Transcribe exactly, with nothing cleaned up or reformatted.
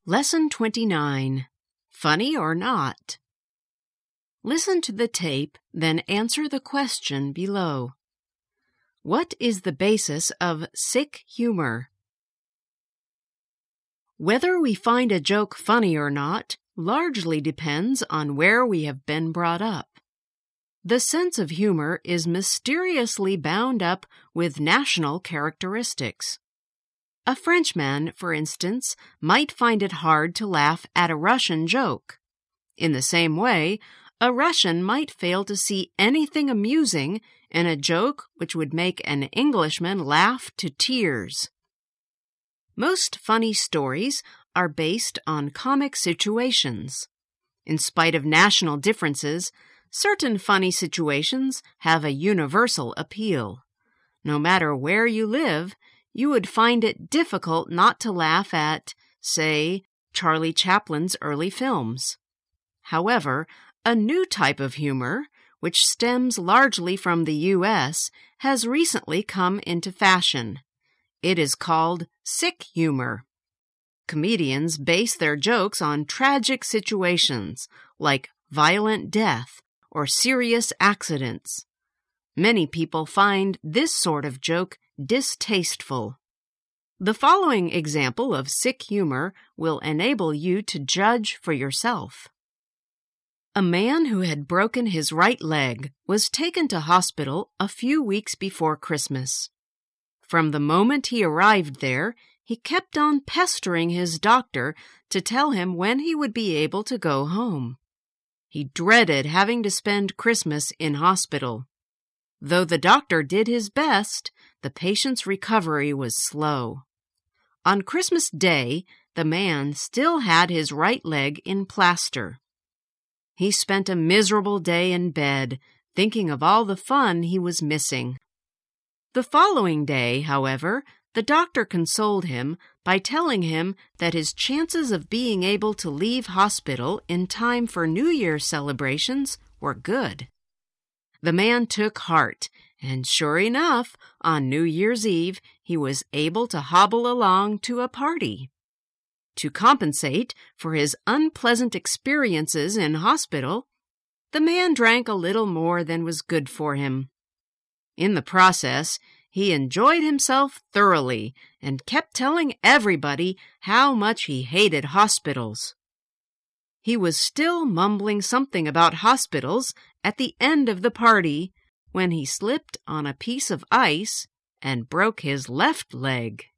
Lesson twenty-nine. Funny or Not? Listen to the tape, then answer the question below. What is the basis of sick humor? Whether we find a joke funny or not largely depends on where we have been brought up. The sense of humor is mysteriously bound up with national characteristics. A Frenchman, for instance, might find it hard to laugh at a Russian joke. In the same way, a Russian might fail to see anything amusing in a joke which would make an Englishman laugh to tears. Most funny stories are based on comic situations. In spite of national differences, certain funny situations have a universal appeal. No matter where you live, you would find it difficult not to laugh at, say, Charlie Chaplin's early films. However, a new type of humor, which stems largely from the U S, has recently come into fashion. It is called sick humor. Comedians base their jokes on tragic situations, like violent death or serious accidents. Many people find this sort of joke distasteful. The following example of sick humor will enable you to judge for yourself. A man who had broken his right leg was taken to hospital a few weeks before Christmas. From the moment he arrived there, he kept on pestering his doctor to tell him when he would be able to go home. He dreaded having to spend Christmas in hospital. Though the doctor did his best, the patient's recovery was slow. On Christmas Day, the man still had his right leg in plaster. He spent a miserable day in bed, thinking of all the fun he was missing. The following day, however, the doctor consoled him by telling him that his chances of being able to leave hospital in time for New Year's celebrations were good. The man took heart, and sure enough, on New Year's Eve, he was able to hobble along to a party. To compensate for his unpleasant experiences in hospital, the man drank a little more than was good for him. In the process, he enjoyed himself thoroughly and kept telling everybody how much he hated hospitals. He was still mumbling something about hospitals at the end of the party when he slipped on a piece of ice and broke his left leg.